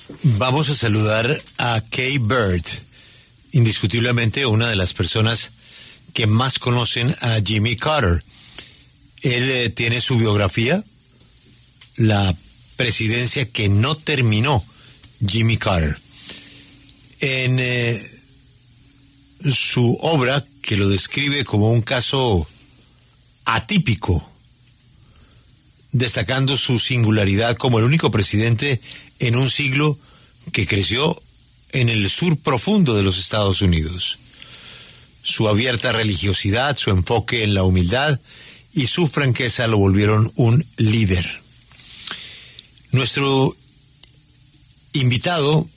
Vamos a saludar a Kay Bird, indiscutiblemente una de las personas que más conocen a Jimmy Carter. Él tiene su biografía, la presidencia que no terminó Jimmy Carter. En su obra, que lo describe como un caso atípico, destacando su singularidad como el único presidente en un siglo que creció en el sur profundo de los Estados Unidos. Su abierta religiosidad, su enfoque en la humildad y su franqueza lo volvieron un líder. Nuestro invitado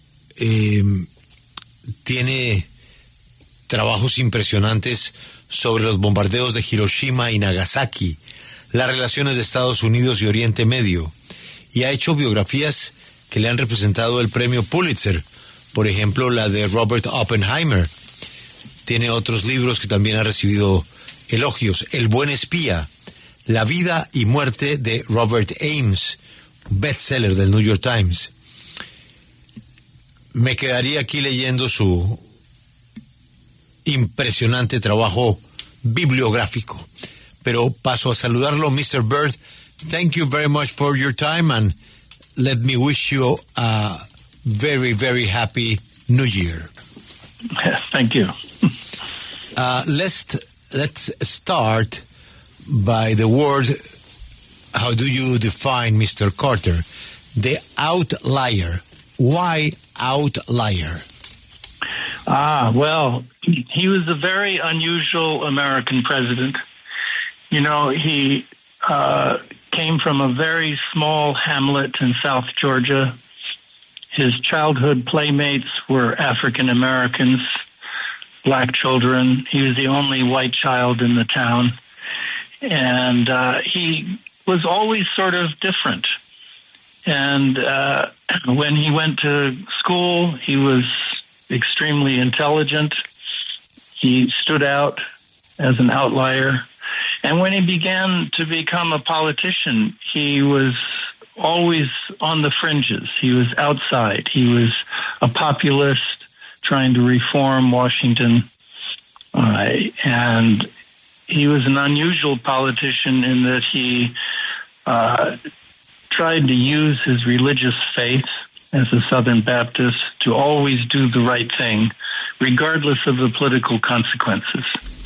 tiene trabajos impresionantes sobre los bombardeos de Hiroshima y Nagasaki, las relaciones de Estados Unidos y Oriente Medio, y ha hecho biografías que le han representado el premio Pulitzer, por ejemplo la de Robert Oppenheimer. Tiene otros libros que también ha recibido elogios: El buen espía, La vida y muerte de Robert Ames, un bestseller del New York Times. Me quedaría aquí leyendo su impresionante trabajo bibliográfico, pero paso a saludarlo. Mr. Bird, thank you very much for your time, and let me wish you a very, very happy New Year. Thank you. Let's start by the word. How do you define Mr. Carter? The outlier. Why outlier? Well, he was a very unusual American president. You know, he came from a very small hamlet in South Georgia. His childhood playmates were African Americans, black children. He was the only white child in the town. And he was always sort of different. And when he went to school, he was extremely intelligent. He stood out as an outlier. And when he began to become a politician, he was always on the fringes. He was outside. He was a populist trying to reform Washington. And he was an unusual politician in that he tried to use his religious faith as a Southern Baptist to always do the right thing, regardless of the political consequences.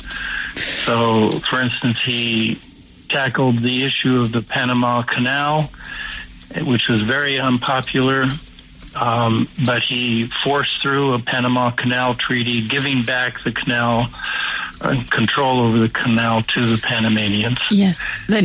So, for instance, he tackled the issue of the Panama Canal, which was very unpopular, but he forced through a Panama Canal treaty, giving back the canal, control over the canal to the Panamanians. Yes.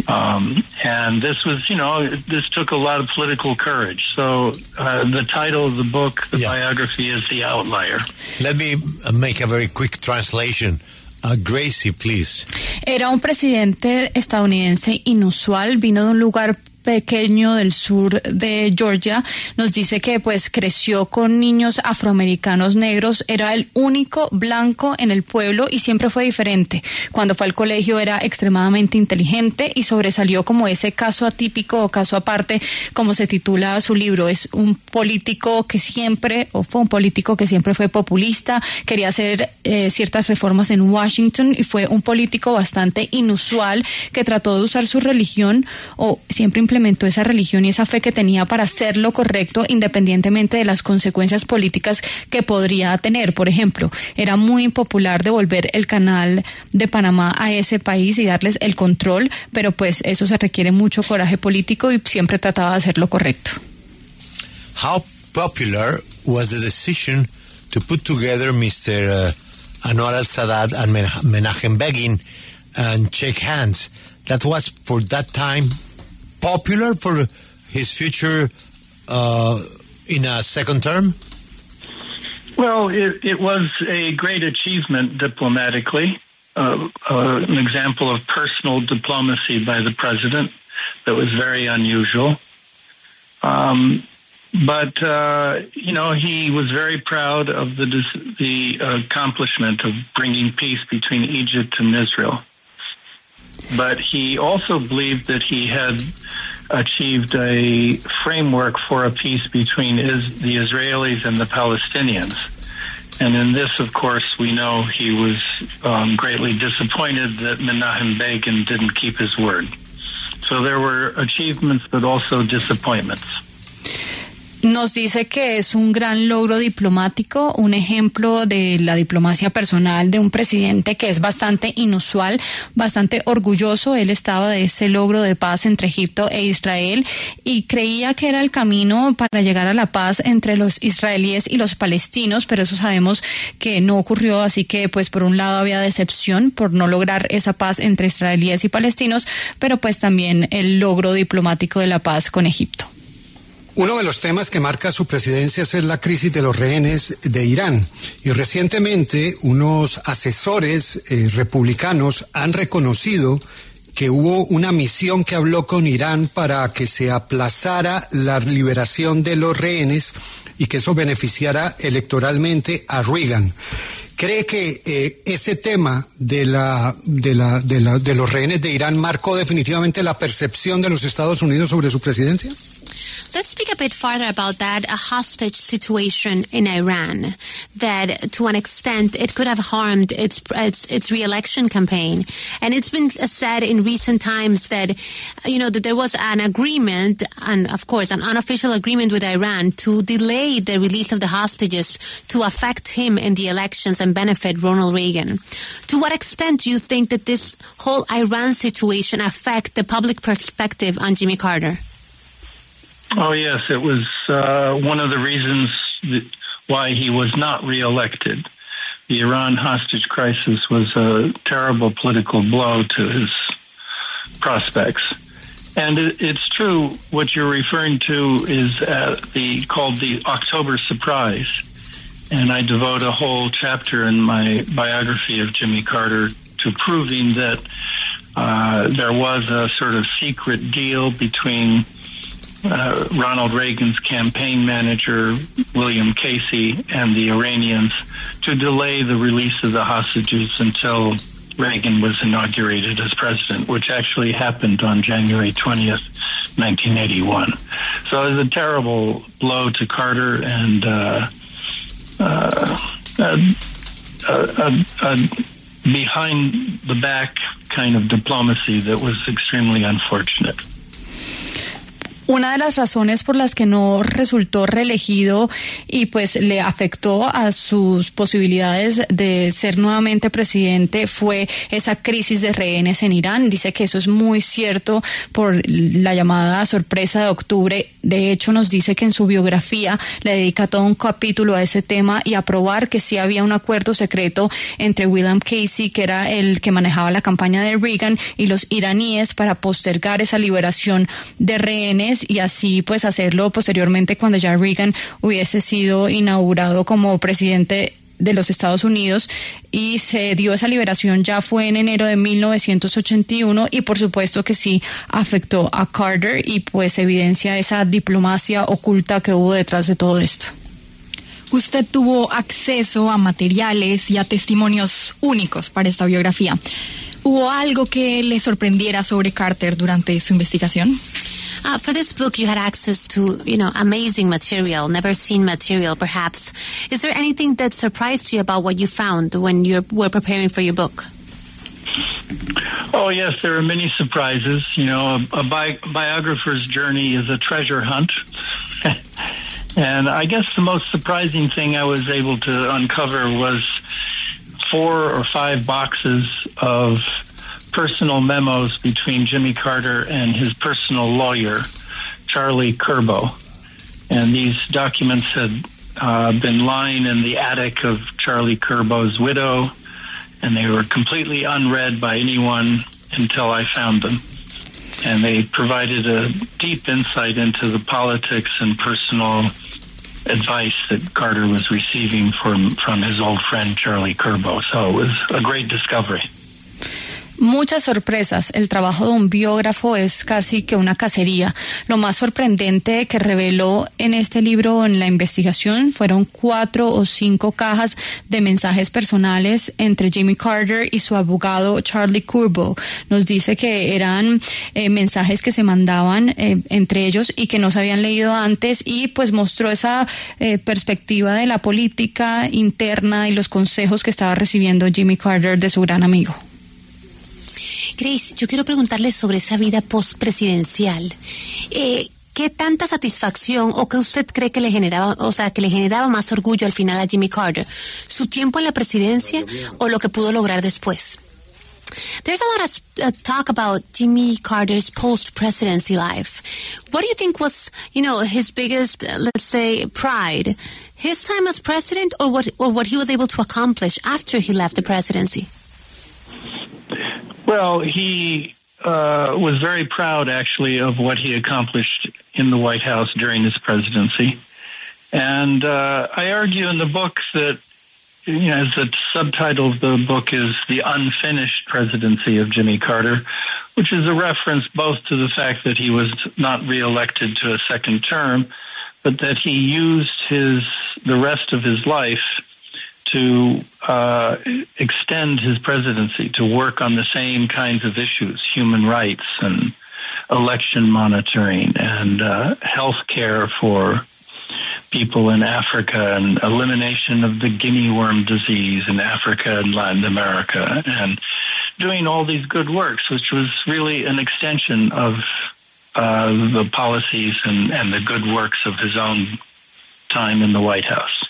And this was, this took a lot of political courage. So the title of the book, the biography, is The Outlier. Let me make a very quick translation. Gracie, please. Era un presidente estadounidense inusual, vino de un lugar pequeño del sur de Georgia. Nos dice que pues creció con niños afroamericanos negros, era el único blanco en el pueblo y siempre fue diferente. Cuando fue al colegio era extremadamente inteligente y sobresalió como ese caso atípico o caso aparte, como se titula su libro. Es un político que siempre, o fue un político que siempre fue populista, quería hacer ciertas reformas en Washington y fue un político bastante inusual que trató de usar su religión o siempre implementó esa religión y esa fe que tenía para hacer lo correcto independientemente de las consecuencias políticas que podría tener. Por ejemplo, era muy impopular devolver el canal de Panamá a ese país y darles el control, pero pues eso se requiere mucho coraje político y siempre trataba de hacer lo correcto. How popular was the decision to put together Mr. Anwar al-Sadat and Menachem Begin and shake hands? That was, for that time, popular for his future in a second term? Well, it was a great achievement diplomatically, an example of personal diplomacy by the president that was very unusual. But he was very proud of the accomplishment of bringing peace between Egypt and Israel. But he also believed that he had achieved a framework for a peace between the Israelis and the Palestinians. And in this, of course, we know he was greatly disappointed that Menachem Begin didn't keep his word. So there were achievements, but also disappointments. Nos dice que es un gran logro diplomático, un ejemplo de la diplomacia personal de un presidente que es bastante inusual, bastante orgulloso. Él estaba de ese logro de paz entre Egipto e Israel y creía que era el camino para llegar a la paz entre los israelíes y los palestinos, pero eso sabemos que no ocurrió, así que pues por un lado había decepción por no lograr esa paz entre israelíes y palestinos, pero pues también el logro diplomático de la paz con Egipto. Uno de los temas que marca su presidencia es la crisis de los rehenes de Irán. Y recientemente unos asesores republicanos han reconocido que hubo una misión que habló con Irán para que se aplazara la liberación de los rehenes y que eso beneficiara electoralmente a Reagan. ¿Cree que ese tema de los rehenes de Irán marcó definitivamente la percepción de los Estados Unidos sobre su presidencia? Let's speak a bit farther about that hostage situation in Iran, that to an extent it could have harmed its re-election campaign. And it's been said in recent times that, that there was an agreement, and of course an unofficial agreement with Iran to delay the release of the hostages to affect him in the elections and benefit Ronald Reagan. To what extent do you think that this whole Iran situation affect the public perspective on Jimmy Carter? Oh, yes, it was one of the reasons why he was not reelected. The Iran hostage crisis was a terrible political blow to his prospects. And it's true, what you're referring to is called the October Surprise. And I devote a whole chapter in my biography of Jimmy Carter to proving that there was a sort of secret deal between Ronald Reagan's campaign manager, William Casey, and the Iranians to delay the release of the hostages until Reagan was inaugurated as president, which actually happened on January 20th, 1981. So it was a terrible blow to Carter and a behind-the-back kind of diplomacy that was extremely unfortunate. Una de las razones por las que no resultó reelegido y pues le afectó a sus posibilidades de ser nuevamente presidente fue esa crisis de rehenes en Irán. Dice que eso es muy cierto por la llamada sorpresa de octubre. De hecho, nos dice que en su biografía le dedica todo un capítulo a ese tema y a probar que sí había un acuerdo secreto entre William Casey, que era el que manejaba la campaña de Reagan, y los iraníes para postergar esa liberación de rehenes y así pues hacerlo posteriormente cuando ya Reagan hubiese sido inaugurado como presidente de los Estados Unidos, y se dio esa liberación, ya fue en enero de 1981, y por supuesto que sí afectó a Carter y pues evidencia esa diplomacia oculta que hubo detrás de todo esto. Usted tuvo acceso a materiales y a testimonios únicos para esta biografía. ¿Hubo algo que le sorprendiera sobre Carter durante su investigación? For this book, you had access to, amazing material, never seen material, perhaps. Is there anything that surprised you about what you found when you were preparing for your book? Oh, yes, there are many surprises. A biographer's journey is a treasure hunt. And I guess the most surprising thing I was able to uncover was 4 or 5 boxes of personal memos between Jimmy Carter and his personal lawyer, Charlie Curbo. And these documents had been lying in the attic of Charlie Curbo's widow, and they were completely unread by anyone until I found them. And they provided a deep insight into the politics and personal advice that Carter was receiving from his old friend Charlie Curbo. So it was a great discovery. Muchas sorpresas. El trabajo de un biógrafo es casi que una cacería. Lo más sorprendente que reveló en este libro, en la investigación, fueron 4 o 5 cajas de mensajes personales entre Jimmy Carter y su abogado Charlie Curbo. Nos dice que eran mensajes que se mandaban entre ellos y que no se habían leído antes, y pues mostró esa perspectiva de la política interna y los consejos que estaba recibiendo Jimmy Carter de su gran amigo. Grace, yo quiero preguntarle sobre esa vida postpresidencial. ¿Qué tanta satisfacción o qué usted cree que le generaba más orgullo al final a Jimmy Carter? ¿Su tiempo en la presidencia o lo que pudo lograr después? There's a lot of talk about Jimmy Carter's post-presidency life. What do you think was, his biggest, let's say, pride? His time as president, or what he was able to accomplish after he left the presidency? Well, he was very proud, actually, of what he accomplished in the White House during his presidency. And I argue in the book that, as the subtitle of the book is The Unfinished Presidency of Jimmy Carter, which is a reference both to the fact that he was not reelected to a second term, but that he used the rest of his life to extend his presidency, to work on the same kinds of issues, human rights and election monitoring and health care for people in Africa and elimination of the guinea worm disease in Africa and Latin America, and doing all these good works, which was really an extension of the policies and the good works of his own time in the White House.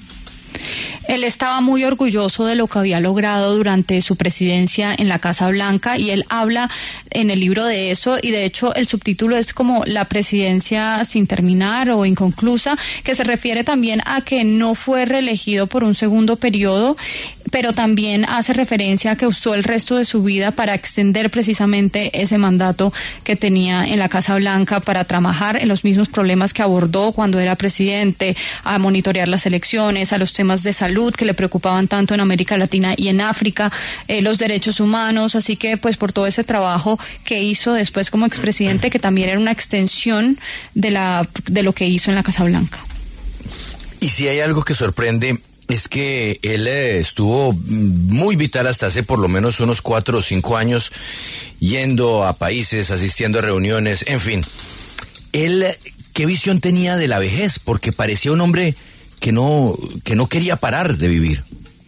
Él estaba muy orgulloso de lo que había logrado durante su presidencia en la Casa Blanca, y él habla en el libro de eso, y de hecho el subtítulo es como La presidencia sin terminar o inconclusa, que se refiere también a que no fue reelegido por un segundo periodo, pero también hace referencia a que usó el resto de su vida para extender precisamente ese mandato que tenía en la Casa Blanca, para trabajar en los mismos problemas que abordó cuando era presidente, a monitorear las elecciones, a los temas de salud que le preocupaban tanto en América Latina y en África, los derechos humanos. Así que pues por todo ese trabajo que hizo después como expresidente, que también era una extensión de lo que hizo en la Casa Blanca. Y si hay algo que sorprende, es que él estuvo muy vital hasta hace por lo menos unos 4 o 5 años, yendo a países, asistiendo a reuniones, en fin. Él, ¿qué visión tenía de la vejez? Porque parecía un hombre que no quería parar de vivir.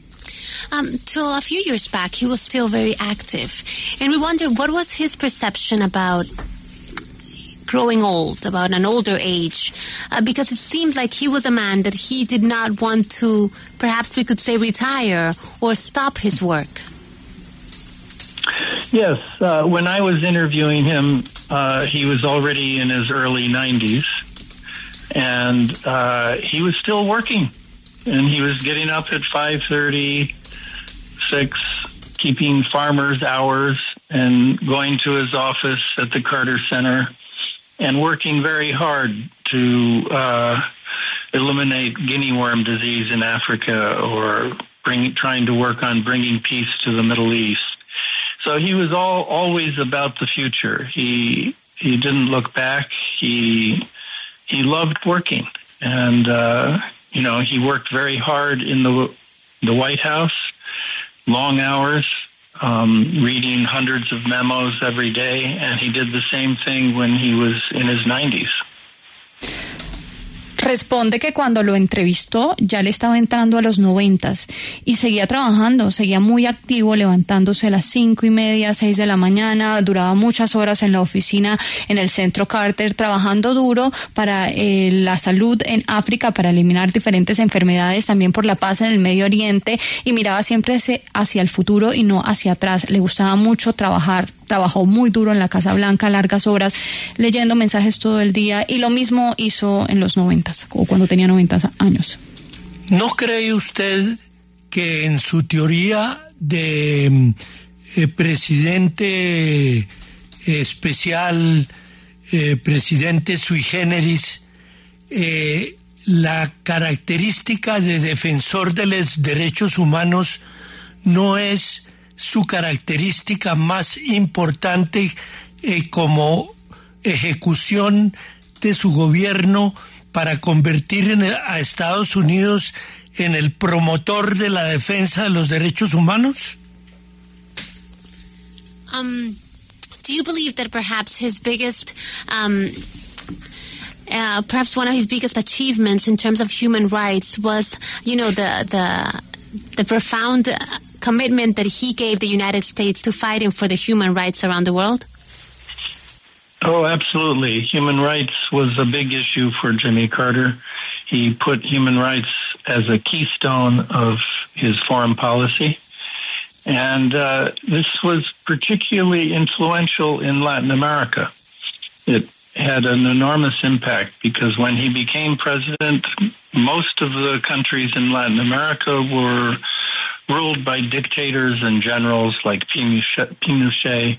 Till a few years back, he was still very active. And we wonder, what was his perception about growing old, about an older age? Because it seemed like he was a man that he did not want to, perhaps we could say, retire or stop his work. Yes, when I was interviewing him, he was already in his early 90s, and he was still working, and he was getting up at 5:30, 6, keeping farmers' hours, and going to his office at the Carter Center, and working very hard to eliminate guinea worm disease in Africa, or trying to work on bringing peace to the Middle East. So he was always about the future. He didn't look back. He loved working, and he worked very hard in the White House, long hours, reading hundreds of memos every day, and he did the same thing when he was in his 90s. Responde que cuando lo entrevistó ya le estaba entrando a los 90s y seguía trabajando, seguía muy activo, levantándose a las 5:30, 6 de la mañana, duraba muchas horas en la oficina en el Centro Carter, trabajando duro para la salud en África, para eliminar diferentes enfermedades, también por la paz en el Medio Oriente, y miraba siempre hacia el futuro y no hacia atrás. Le gustaba mucho trabajar. Trabajó muy duro en la Casa Blanca, largas horas, leyendo mensajes todo el día, y lo mismo hizo en los 90s, o cuando tenía 90 años. ¿No cree usted que en su teoría de presidente especial, presidente sui generis, la característica de defensor de los derechos humanos no es su característica más importante como ejecución de su gobierno para convertir a Estados Unidos en el promotor de la defensa de los derechos humanos? Do you believe that perhaps his biggest, perhaps one of his biggest achievements in terms of human rights was, you know, the profound commitment that he gave the United States to fighting for the human rights around the world? Oh, absolutely. Human rights was a big issue for Jimmy Carter. He put human rights as a keystone of his foreign policy. And this was particularly influential in Latin America. It had an enormous impact because when he became president, most of the countries in Latin America were ruled by dictators and generals like Pinochet.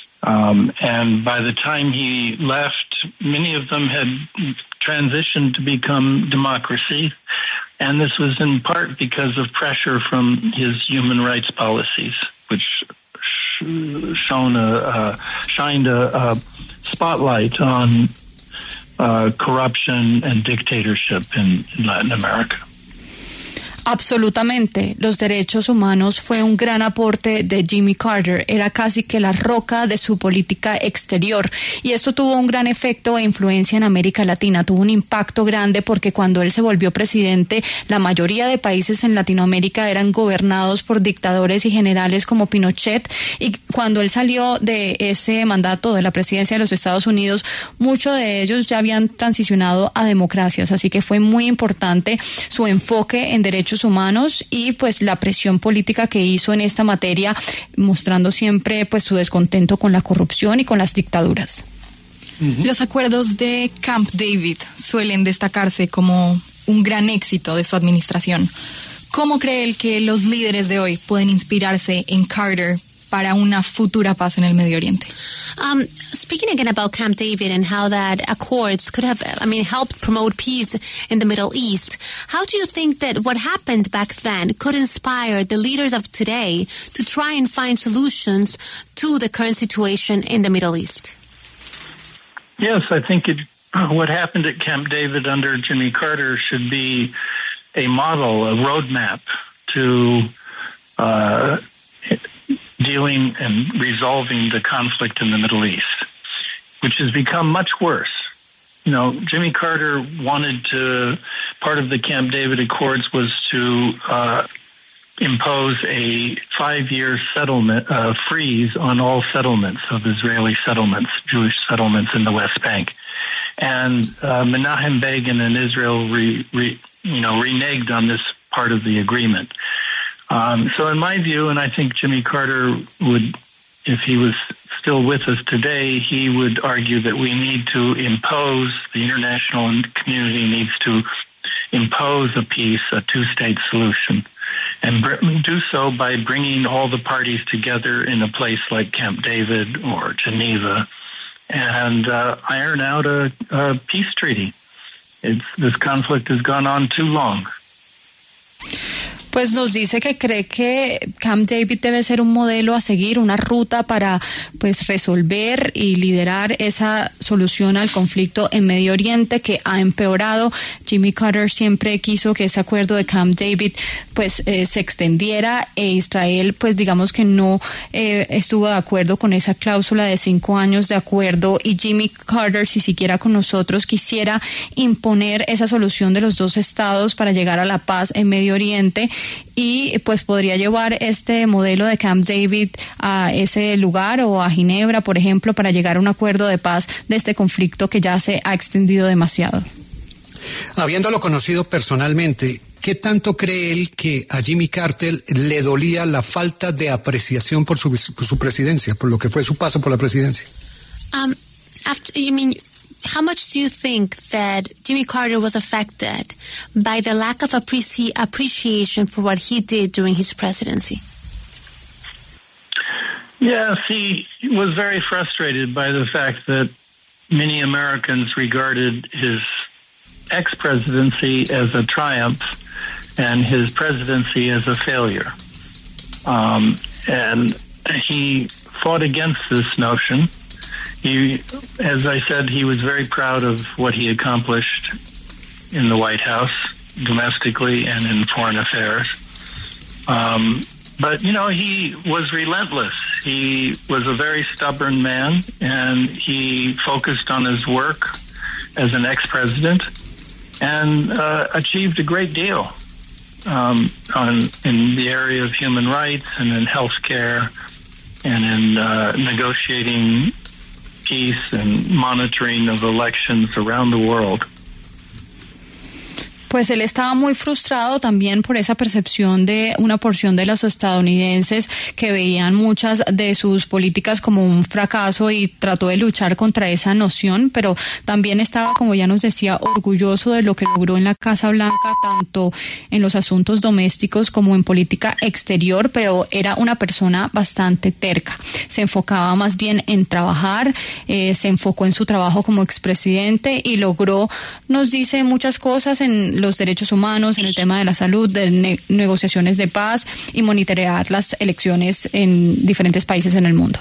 And by the time he left, many of them had transitioned to become democracies. And this was in part because of pressure from his human rights policies, which shined a spotlight on corruption and dictatorship in Latin America. Absolutamente. Los derechos humanos fue un gran aporte de Jimmy Carter. Era casi que la roca de su política exterior. Y esto tuvo un gran efecto e influencia en América Latina. Tuvo un impacto grande porque cuando él se volvió presidente, la mayoría de países en Latinoamérica eran gobernados por dictadores y generales como Pinochet. Y cuando él salió de ese mandato de la presidencia de los Estados Unidos, muchos de ellos ya habían transicionado a democracias. Así que fue muy importante su enfoque en derechos humanos y pues la presión política que hizo en esta materia, mostrando siempre pues su descontento con la corrupción y con las dictaduras. Los acuerdos de Camp David suelen destacarse como un gran éxito de su administración. ¿Cómo cree él que los líderes de hoy pueden inspirarse en Carter para una futura paz en el Medio Oriente? Speaking again about Camp David and how that accords could have, helped promote peace in the Middle East, how do you think that what happened back then could inspire the leaders of today to try and find solutions to the current situation in the Middle East? Yes, I think what happened at Camp David under Jimmy Carter should be a model, a roadmap to dealing and resolving the conflict in the Middle East, which has become much worse. You know, Jimmy Carter part of the Camp David Accords was to impose a 5-year settlement freeze on all settlements of Israeli settlements, Jewish settlements in the West Bank. And Menachem Begin and Israel reneged on this part of the agreement. So in my view, and I think Jimmy Carter would, if he was still with us today, he would argue that we need to impose, the international community needs to impose a peace, a two-state solution, and do so by bringing all the parties together in a place like Camp David or Geneva and iron out a peace treaty. This conflict has gone on too long. Pues nos dice que cree que Camp David debe ser un modelo a seguir, una ruta para pues resolver y liderar esa solución al conflicto en Medio Oriente que ha empeorado. Jimmy Carter siempre quiso que ese acuerdo de Camp David pues se extendiera e Israel pues digamos que no estuvo de acuerdo con esa cláusula de 5 años de acuerdo y Jimmy Carter, si siquiera con nosotros, quisiera imponer esa solución de los dos estados para llegar a la paz en Medio Oriente. Y pues podría llevar este modelo de Camp David a ese lugar o a Ginebra, por ejemplo, para llegar a un acuerdo de paz de este conflicto que ya se ha extendido demasiado. Habiéndolo conocido personalmente, ¿qué tanto cree él que a Jimmy Carter le dolía la falta de apreciación por su presidencia, por lo que fue su paso por la presidencia? How much do you think that Jimmy Carter was affected by the lack of appreciation for what he did during his presidency? Yes, he was very frustrated by the fact that many Americans regarded his ex-presidency as a triumph and his presidency as a failure. And he fought against this notion. He, as I said, he was very proud of what he accomplished in the White House, domestically and in foreign affairs. But, you know, he was relentless. He was a very stubborn man, and he focused on his work as an ex-president and achieved a great deal in the area of human rights and in health care and in negotiating peace and monitoring of elections around the world. Pues él estaba muy frustrado también por esa percepción de una porción de los estadounidenses que veían muchas de sus políticas como un fracaso y trató de luchar contra esa noción, pero también estaba, como ya nos decía, orgulloso de lo que logró en la Casa Blanca, tanto en los asuntos domésticos como en política exterior, pero era una persona bastante terca. Se enfocaba más bien en trabajar, se enfocó en su trabajo como expresidente y logró, nos dice, muchas cosas en los derechos humanos, en el tema de la salud, de negociaciones de paz y monitorear las elecciones en diferentes países en el mundo.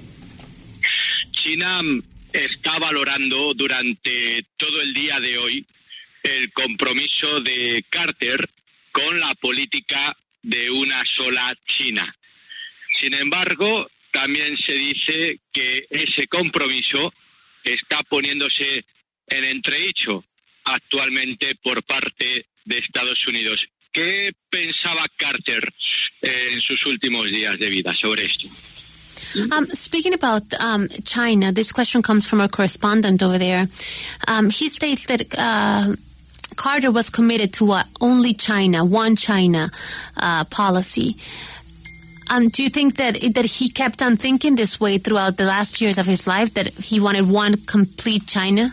China está valorando durante todo el día de hoy el compromiso de Carter con la política de una sola China. Sin embargo, también se dice que ese compromiso está poniéndose en entredicho actualmente por parte de Estados Unidos. ¿Qué pensaba Carter en sus últimos días de vida sobre esto? Speaking about China, this question comes from our correspondent over there. He states that Carter was committed to only China, one China policy. Do you think that he kept on thinking this way throughout the last years of his life, that he wanted one complete China?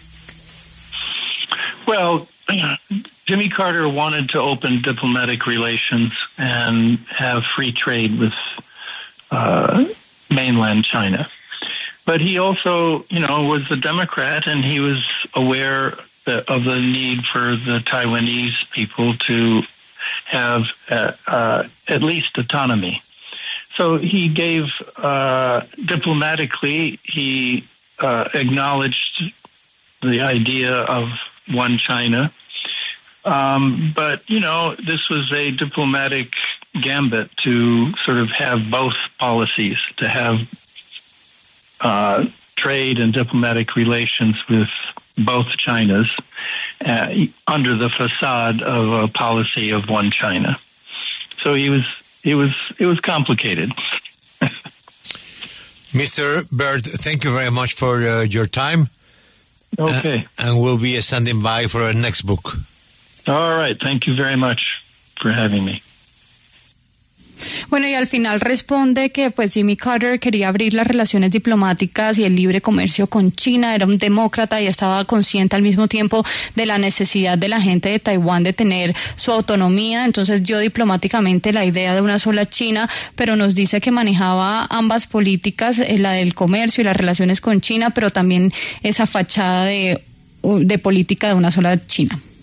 Well, Jimmy Carter wanted to open diplomatic relations and have free trade with mainland China. But he also, you know, was a Democrat, and he was aware of the need for the Taiwanese people to have at least autonomy. So he gave, diplomatically, he acknowledged the idea of one China. But, you know, this was a diplomatic gambit to sort of have both policies, to have trade and diplomatic relations with both Chinas under the facade of a policy of one China. So it was complicated. Mr. Byrd, thank you very much for your time. Okay. And we'll be standing by for our next book. All right. Thank you very much for having me. Bueno, y al final responde que pues Jimmy Carter quería abrir las relaciones diplomáticas y el libre comercio con China, era un demócrata y estaba consciente al mismo tiempo de la necesidad de la gente de Taiwán de tener su autonomía, entonces dio diplomáticamente la idea de una sola China, pero nos dice que manejaba ambas políticas, la del comercio y las relaciones con China, pero también esa fachada de política de una sola China.